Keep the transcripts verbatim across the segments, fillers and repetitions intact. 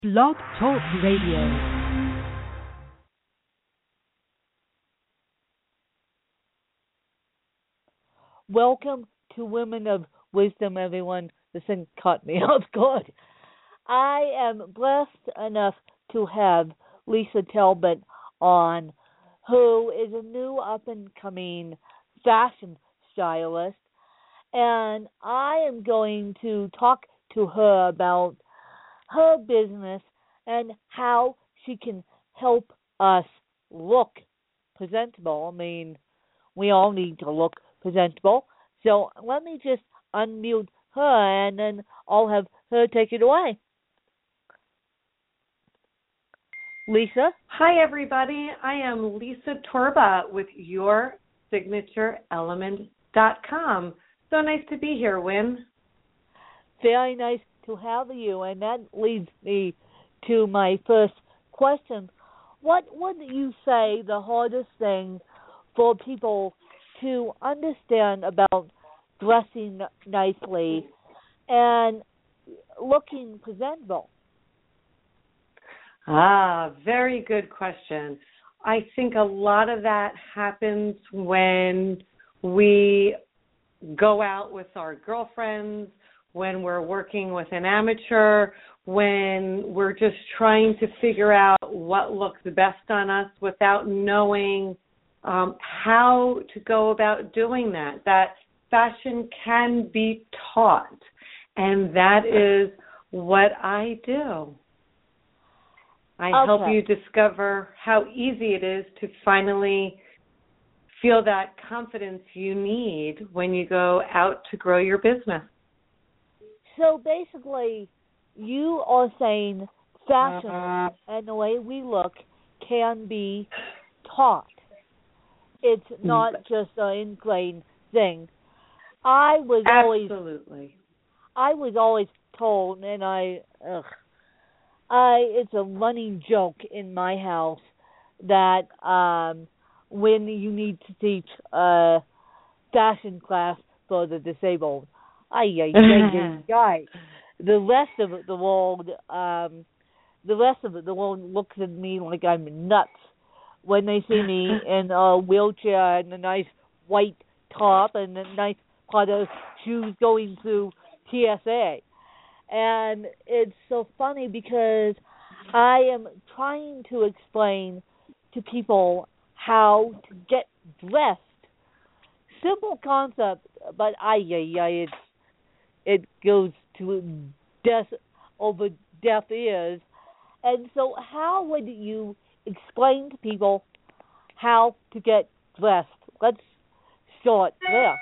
Blog Talk Radio. Welcome to Women of Wisdom, everyone. This thing caught me off guard. I am blessed enough to have Lisa Talbot on, who is a new up-and-coming fashion stylist, and I am going to talk to her about her business and how she can help us look presentable. I mean, we all need to look presentable. So let me just unmute her, and then I'll have her take it away. Lisa? Hi, everybody. I am Lisa Torba with your signature element dot com. So nice to be here, Wynn. Very nice to have you, and that leads me to my first question. What would you say the hardest thing for people to understand about dressing nicely and looking presentable? Ah, very good question. I think a lot of that happens when we go out with our girlfriends, when we're working with an amateur, when we're just trying to figure out what looks best on us without knowing um, how to go about doing that. That fashion can be taught, and that is what I do. I okay. help you discover how easy it is to finally feel that confidence you need when you go out to grow your business. So basically, you are saying fashion uh, and the way we look can be taught. It's not just an ingrained thing. I was Absolutely. always, I was always told, and I, ugh, I, it's a running joke in my house that um, when you need to teach a fashion class for the disabled, ay, ay, ay, ay, ay. The rest of the world, um, the rest of the world looks at me like I'm nuts when they see me in a wheelchair and a nice white top and a nice pair of shoes going through T S A. And it's so funny because I am trying to explain to people how to get dressed. Simple concept, but ay, ay, ay, it's it goes to deaf over deaf ears. And so how would you explain to people how to get dressed? Let's start there.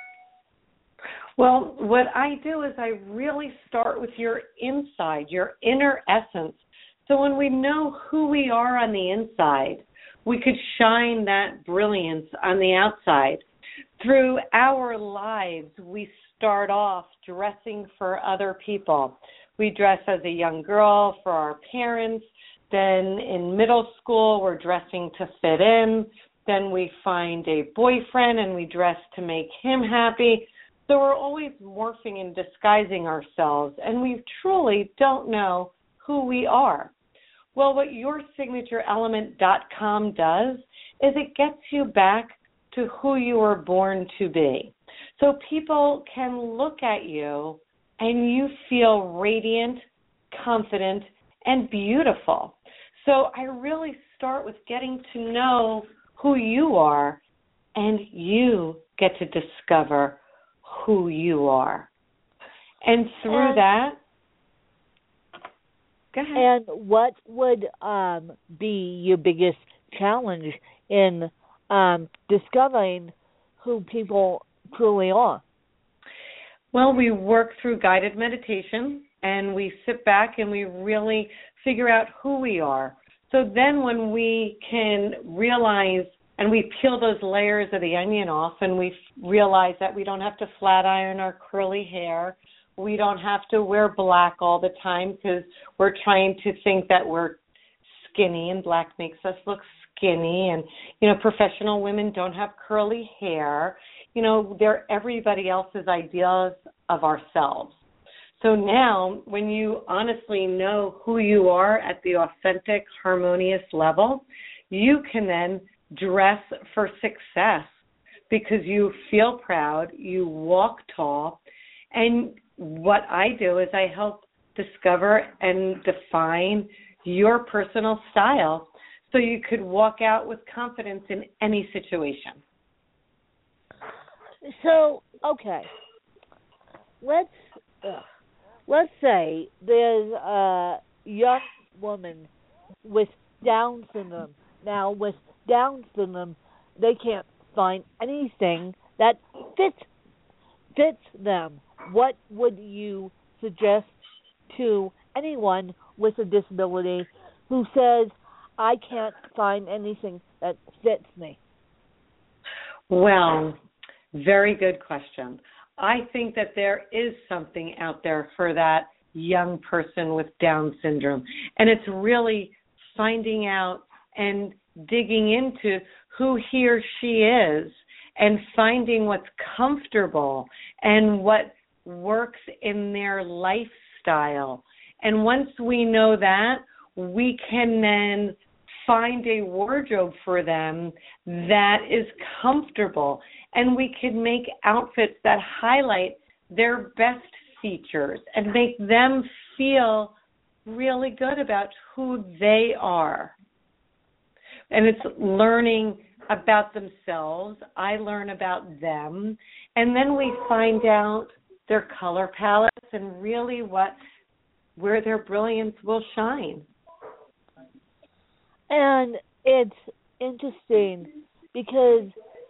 Well, what I do is I really start with your inside, your inner essence. So when we know who we are on the inside, we could shine that brilliance on the outside. Through our lives, we start off dressing for other people. We dress as a young girl for our parents. Then in middle school, we're dressing to fit in. Then we find a boyfriend and we dress to make him happy. So we're always morphing and disguising ourselves, and we truly don't know who we are. Well, what your signature element dot com does is it gets you back to who you were born to be. So people can look at you and you feel radiant, confident, and beautiful. So I really start with getting to know who you are, and you get to discover who you are. And through and, that, go ahead. And what would um, be your biggest challenge in um, discovering who people truly are? Well, we work through guided meditation, and we sit back and we really figure out who we are. So then when we can realize and we peel those layers of the onion off and we realize that we don't have to flat iron our curly hair, we don't have to wear black all the time because we're trying to think that we're skinny, and black makes us look skinny. And, you know, professional women don't have curly hair. You know, they're everybody else's ideas of ourselves. So now, when you honestly know who you are at the authentic, harmonious level, you can then dress for success because you feel proud, you walk tall, and what I do is I help discover and define your personal style so you could walk out with confidence in any situation. So, okay, let's uh, let's say there's a young woman with Down syndrome. Now, with Down syndrome, they can't find anything that fits fits them. What would you suggest to anyone with a disability who says, I can't find anything that fits me? Well, very good question. I think that there is something out there for that young person with Down syndrome. And it's really finding out and digging into who he or she is and finding what's comfortable and what works in their lifestyle. And once we know that, we can then find a wardrobe for them that is comfortable, and we can make outfits that highlight their best features and make them feel really good about who they are. And it's learning about themselves. I learn about them, and then we find out their color palettes and really what where their brilliance will shine. And it's interesting because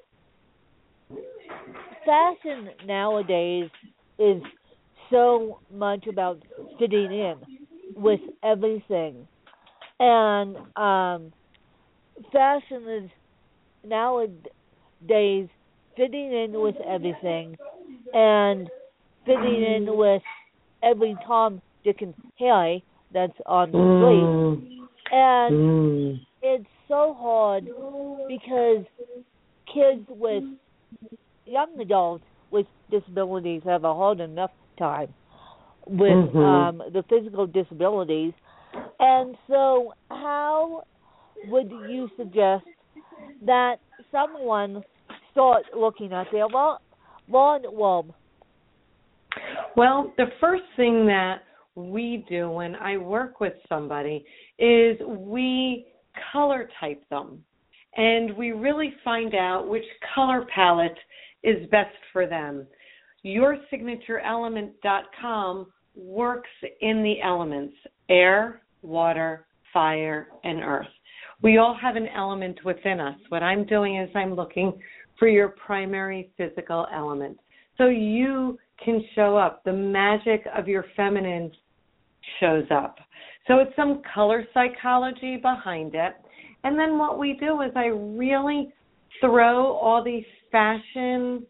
fashion nowadays is so much about fitting in with everything. And um, fashion is nowadays fitting in with everything and fitting in with every Tom, Dick, and Harry that's on the Mm. street. And Mm. it's so hard because kids with young adults with disabilities have a hard enough time with Mhm. um, the physical disabilities. And so how would you suggest that someone start looking at their lawn wardrobe? Well, the first thing that we do when I work with somebody is we color type them, and we really find out which color palette is best for them. your signature element dot com works in the elements: air, water, fire, and earth. We all have an element within us. What I'm doing is I'm looking for your primary physical element so you can show up. The magic of your feminine shows up. So it's some color psychology behind it. And then what we do is I really throw all these fashion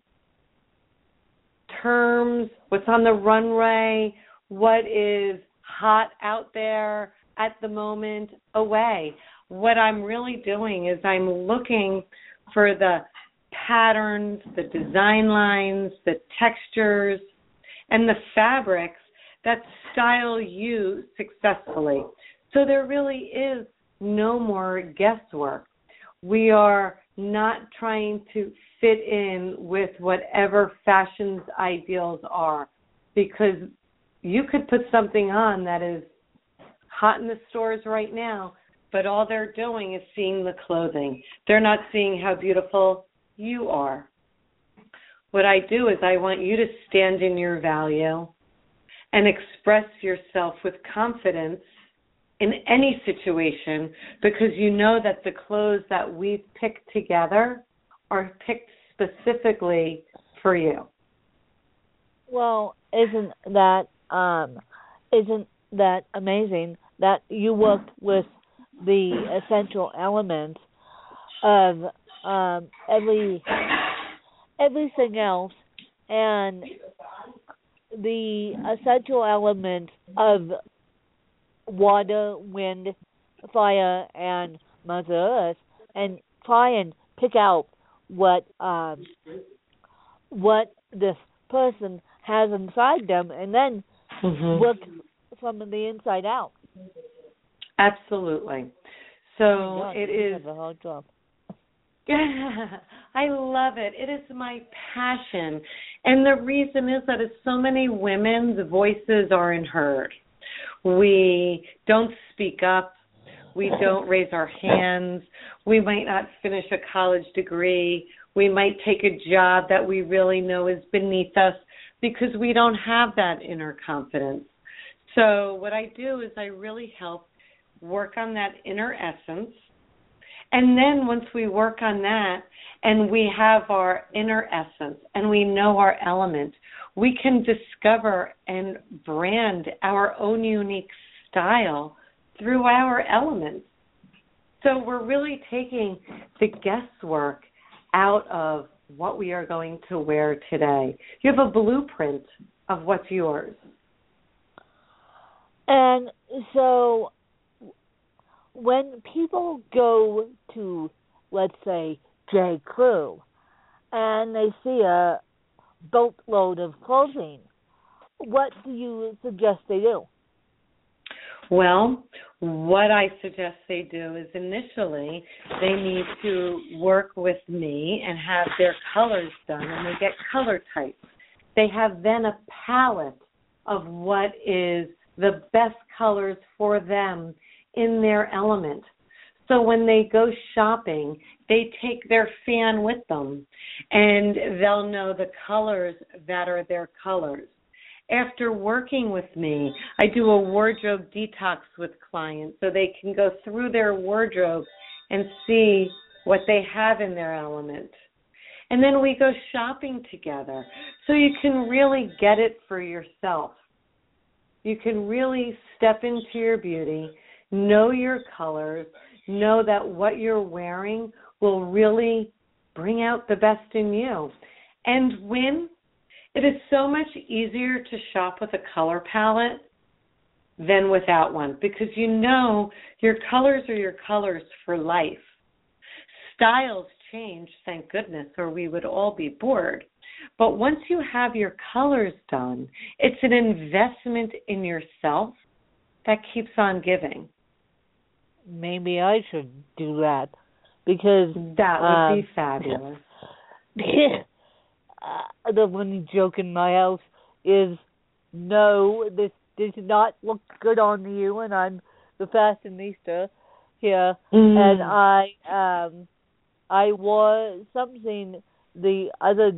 terms, what's on the runway, what is hot out there at the moment, away. What I'm really doing is I'm looking for the patterns, the design lines, the textures, and the fabrics that style you successfully. So there really is no more guesswork. We are not trying to fit in with whatever fashion's ideals are, because you could put something on that is hot in the stores right now, but all they're doing is seeing the clothing. They're not seeing how beautiful you are. What I do is I want you to stand in your value and express yourself with confidence in any situation, because you know that the clothes that we've picked together are picked specifically for you. Well, isn't that um, isn't that amazing that you worked with the essential elements of um, every everything else, and the essential elements of water, wind, fire, and Mother Earth, and try and pick out what um, what this person has inside them, and then Mm-hmm. work from the inside out. Absolutely. So oh my God, it you is. have a hard job. I love it. It is my passion. And the reason is that as so many women's voices aren't heard. We don't speak up. We don't raise our hands. We might not finish a college degree. We might take a job that we really know is beneath us because we don't have that inner confidence. So what I do is I really help work on that inner essence. And then once we work on that and we have our inner essence and we know our element, we can discover and brand our own unique style through our elements. So we're really taking the guesswork out of what we are going to wear today. You have a blueprint of what's yours. And so when people go to, let's say, J. Crew, and they see a boatload of clothing, what do you suggest they do? Well, what I suggest they do is initially they need to work with me and have their colors done, and they get color types. They have then a palette of what is the best colors for them in their element. So when they go shopping, they take their fan with them, and they'll know the colors that are their colors. After working with me, I do a wardrobe detox with clients so they can go through their wardrobe and see what they have in their element. And then we go shopping together so you can really get it for yourself. You can really step into your beauty, know your colors, know that what you're wearing will really bring out the best in you. And when it is so much easier to shop with a color palette than without one, because you know your colors are your colors for life. Styles change, thank goodness, or we would all be bored. But once you have your colors done, it's an investment in yourself that keeps on giving. Maybe I should do that, because that would um, be fabulous. uh, the funny joke in my house is, no, this does not look good on you, and I'm the fashionista here, mm. and I um I wore something the other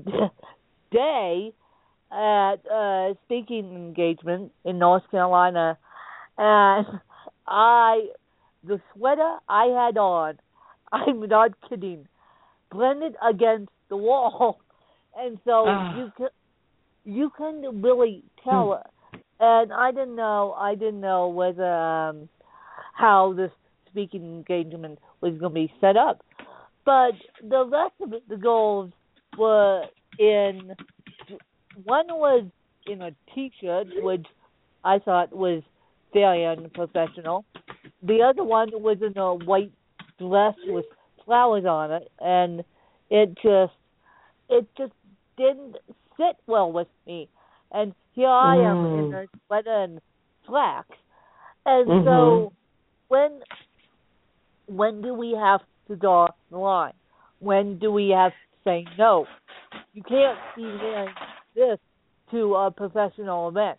day at a speaking engagement in North Carolina, and I the sweater I had on, I'm not kidding, blended against the wall, and so oh. you can you can really tell. Hmm. And I didn't know I didn't know whether um, how this speaking engagement was going to be set up, but the rest of it, the goals were in. One was in a T-shirt, which I thought was very unprofessional. The other one was in a white dress with flowers on it, and it just it just didn't sit well with me. And here I am mm. in a sweater and slacks. And mm-hmm. so when when do we have to draw the line? When do we have to say no? You can't be wearing this to a professional event.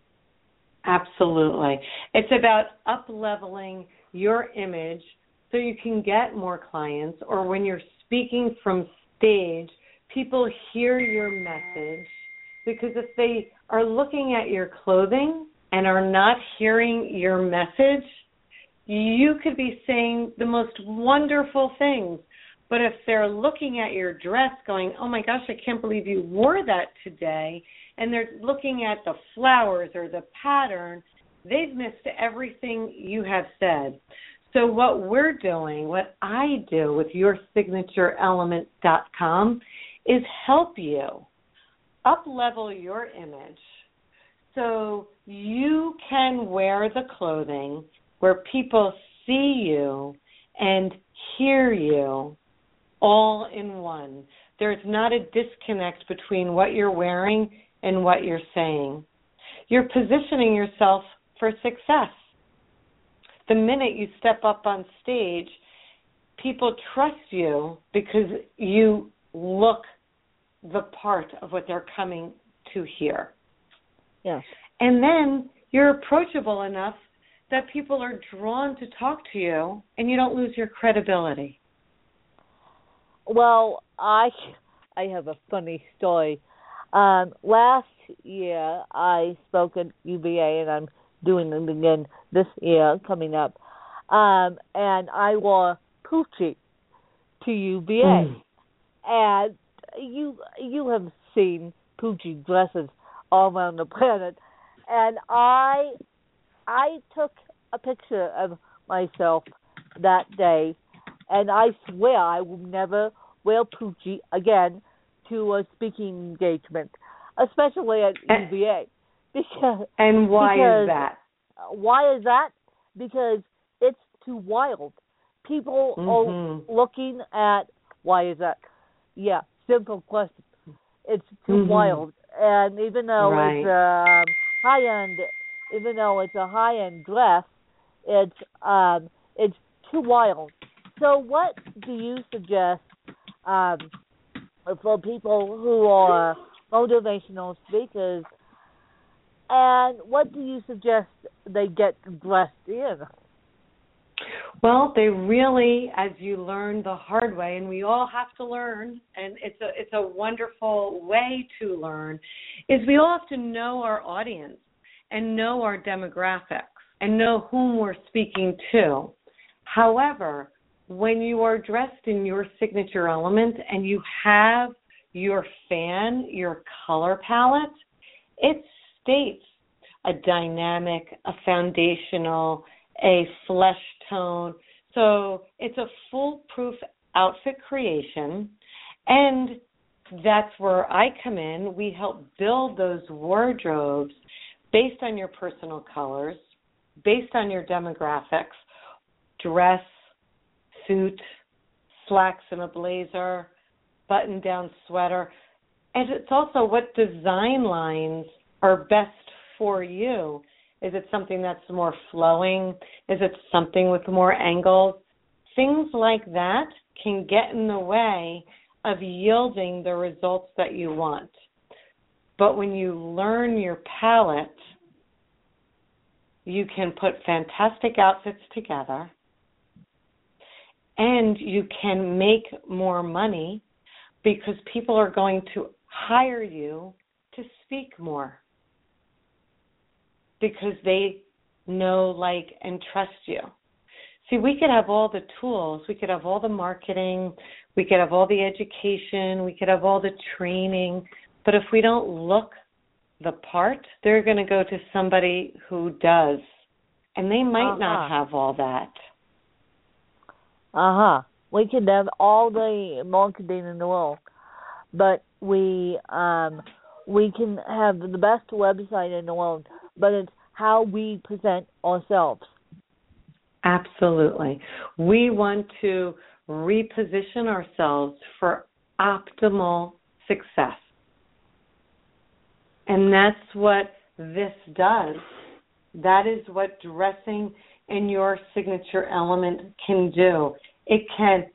Absolutely. It's about up-leveling your image so you can get more clients, or when you're speaking from stage, people hear your message, because if they are looking at your clothing and are not hearing your message, you could be saying the most wonderful things. But if they're looking at your dress going, oh my gosh, I can't believe you wore that today, and they're looking at the flowers or the pattern, they've missed everything you have said. So what we're doing, what I do with your signature element dot com is help you up-level your image so you can wear the clothing where people see you and hear you all in one. There's not a disconnect between what you're wearing and what you're saying. you're positioning yourself for success. The minute you step up on stage, people trust you because you look the part of what they're coming to hear. Yes. And then you're approachable enough that people are drawn to talk to you and you don't lose your credibility. Well, I I have a funny story. Um, last year I spoke at U V A, and I'm doing it again this year coming up. Um, and I wore Poochie to U V A. Mm. And you you have seen Poochie dresses all around the planet. And I I took a picture of myself that day, and I swear I will never wear Poochie again to a speaking engagement, especially at U V A. Because, and why because, is that? Why is that? Because it's too wild. People mm-hmm. are looking at, why is that? Yeah, simple question. It's too mm-hmm. wild. And even though right. it's um, high-end, even though it's a high-end dress, it's um, it's too wild. So what do you suggest um, for people who are motivational speakers, and what do you suggest they get dressed in? Well, they really, as you learn the hard way, and we all have to learn, and it's a it's a wonderful way to learn, is we all have to know our audience and know our demographics and know whom we're speaking to. However, when you are dressed in your signature element and you have your fan, your color palette, it states a dynamic, a foundational, a flesh tone. So it's a foolproof outfit creation, and that's where I come in. We help build those wardrobes based on your personal colors, based on your demographics, dress, suit, slacks and a blazer, button-down sweater. And it's also what design lines are best for you. Is it something that's more flowing? Is it something with more angles? Things like that can get in the way of yielding the results that you want. But when you learn your palette, you can put fantastic outfits together, and you can make more money because people are going to hire you to speak more because they know, like, and trust you. See, we could have all the tools. We could have all the marketing. We could have all the education. We could have all the training. But if we don't look the part, they're going to go to somebody who does. And they might uh-huh. not have all that. Uh-huh. We can have all the marketing in the world, but we um, we can have the best website in the world, but it's how we present ourselves. Absolutely. We want to reposition ourselves for optimal success. And that's what this does. That is what dressing in your signature element can do. It can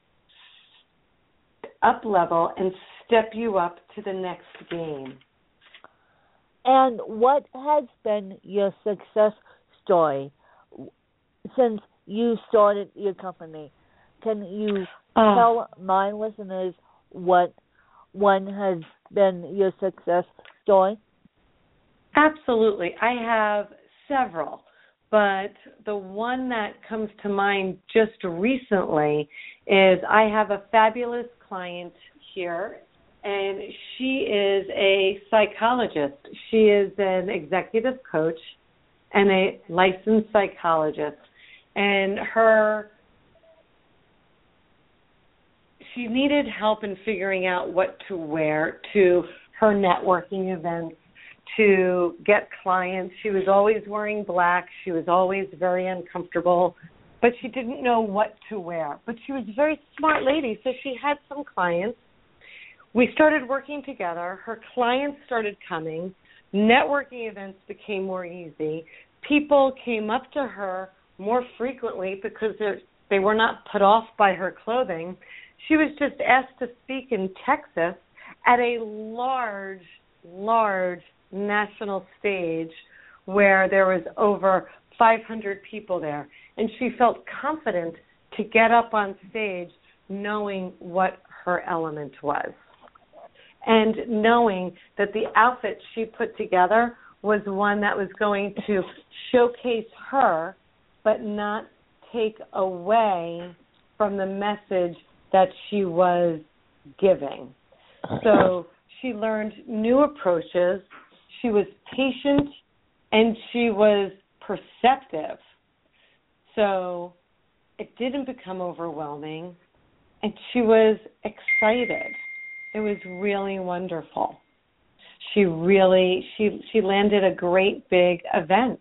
up-level and step you up to the next game. And what has been your success story since you started your company? Can you uh, tell my listeners what one has been your success story? Absolutely. I have several, but the one that comes to mind just recently is I have a fabulous client here, and she is a psychologist. She is an executive coach and a licensed psychologist, and her she needed help in figuring out what to wear to her networking events, to get clients. She was always wearing black. She was always very uncomfortable, but she didn't know what to wear. But she was a very smart lady, so she had some clients. We started working together. Her clients started coming. Networking events became more easy. People came up to her more frequently because they were not put off by her clothing. She was just asked to speak in Texas at a large, large national stage where there was over five hundred people there. And she felt confident to get up on stage knowing what her element was. And knowing that the outfit she put together was one that was going to showcase her, but not take away from the message that she was giving. So she learned new approaches. She was patient, and she was perceptive. So it didn't become overwhelming, and she was excited. It was really wonderful. She really, she she landed a great big event.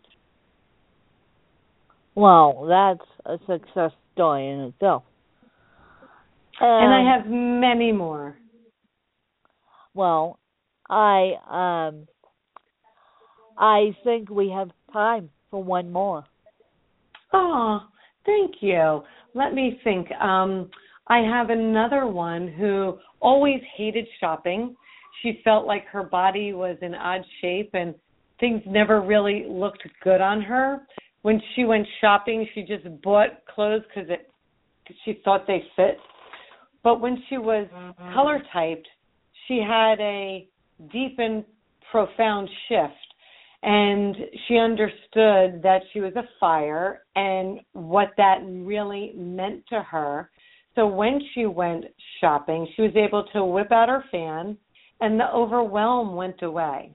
Wow, that's a success story in itself. Um, and I have many more. Well, I um, I think we have time for one more. Oh, thank you. Let me think. Um, I have another one who always hated shopping. She felt like her body was in odd shape and things never really looked good on her. When she went shopping, she just bought clothes because it she thought they fit. But when she was mm-hmm. color typed, she had a deep and profound shift. And she understood that she was a fire and what that really meant to her. So when she went shopping, she was able to whip out her fan, and the overwhelm went away.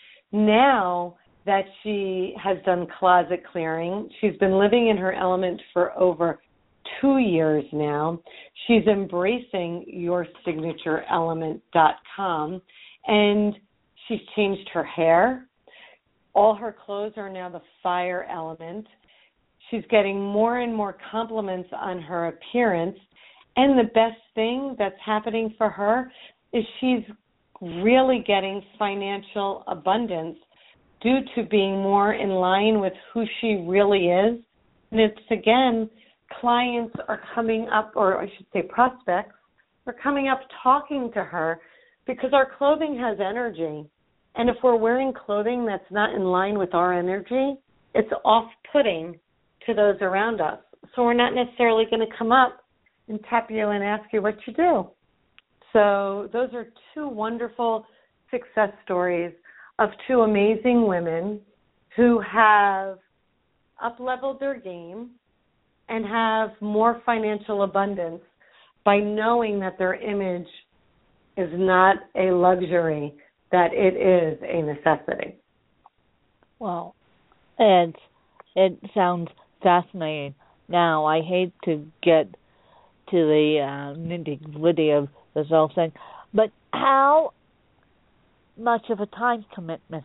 Now that she has done closet clearing, she's been living in her element for over two years now. She's embracing your signature element dot com, and she's changed her hair. All her clothes are now the fire element. She's getting more and more compliments on her appearance. And the best thing that's happening for her is she's really getting financial abundance due to being more in line with who she really is. And it's, again, clients are coming up, or I should say prospects, are coming up talking to her because our clothing has energy. And if we're wearing clothing that's not in line with our energy, it's off-putting to those around us. So we're not necessarily going to come up and tap you and ask you what you do. So those are two wonderful success stories of two amazing women who have up-leveled their game and have more financial abundance by knowing that their image is not a luxury, that it is a necessity. Well, and it sounds fascinating. Now, I hate to get to the uh, nitty-gritty of this whole thing, but how much of a time commitment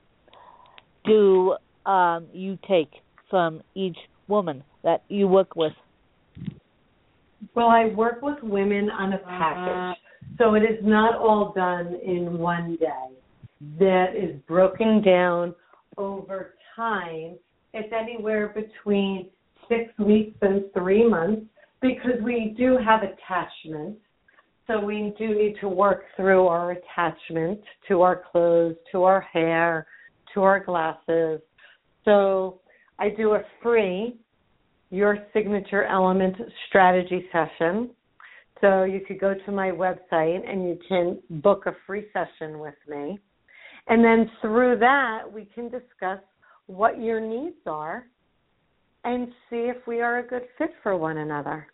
do um, you take from each woman that you work with? Well, I work with women on a package, so it is not all done in one day. That is broken down over time. It's anywhere between six weeks and three months because we do have attachment. So we do need to work through our attachment to our clothes, to our hair, to our glasses. So I do a free Your Signature Element strategy session. So you could go to my website and you can book a free session with me. And then through that, we can discuss what your needs are and see if we are a good fit for one another.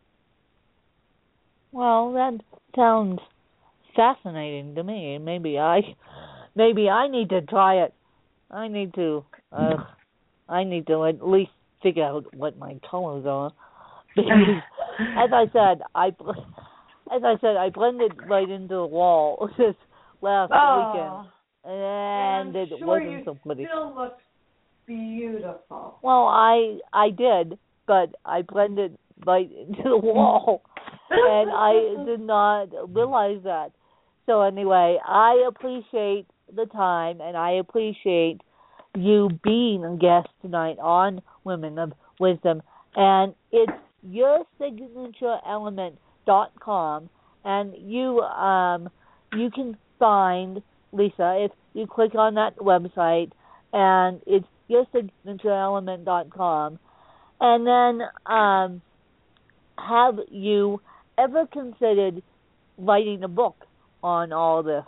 Well, that sounds fascinating to me. Maybe I, maybe I need to try it. I need to, uh, I need to at least figure out what my colors are. Because, as I said, I, as I said, I blended right into the wall this last oh, weekend, and, and it sure wasn't so pretty. You still look beautiful. Well, I I did, but I blended right into the wall. And I did not realize that. So anyway, I appreciate the time, and I appreciate you being a guest tonight on Women of Wisdom. And it's your signature element dot com, and you um you can find Lisa if you click on that website, and it's your signature element dot com. And then um have you ever considered writing a book on all this?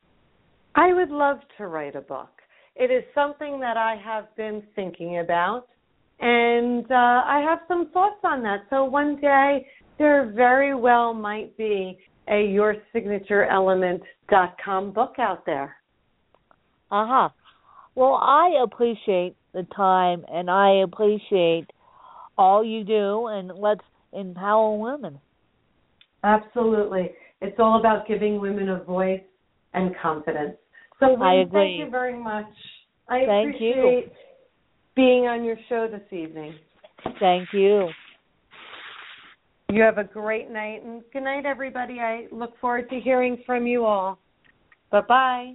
I would love to write a book. It is something that I have been thinking about, and uh, I have some thoughts on that. So one day there very well might be a your signature element dot com book out there. Uh-huh. Well, I appreciate the time, and I appreciate all you do, and let's empower women. Absolutely. It's all about giving women a voice and confidence. So Wynn, I agree. Thank you very much. I Thank appreciate you. being on your show this evening. Thank you. You have a great night, and good night, everybody. I look forward to hearing from you all. Bye-bye.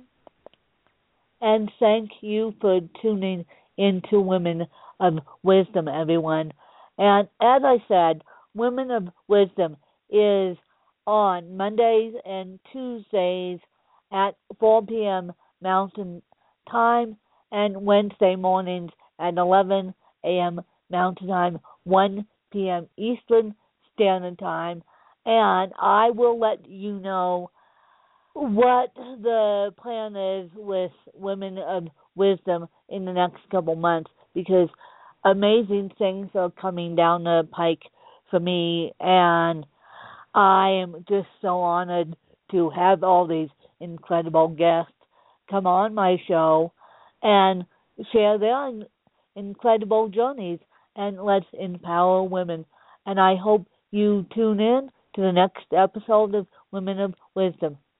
And thank you for tuning into Women of Wisdom, everyone. And as I said, Women of Wisdom is on Mondays and Tuesdays at four p.m. Mountain Time, and Wednesday mornings at eleven a.m. Mountain Time, one p.m. Eastern Standard Time. And I will let you know what the plan is with Women of Wisdom in the next couple months, because amazing things are coming down the pike for me, and I am just so honored to have all these incredible guests come on my show and share their incredible journeys, and let's empower women. And I hope you tune in to the next episode of Women of Wisdom.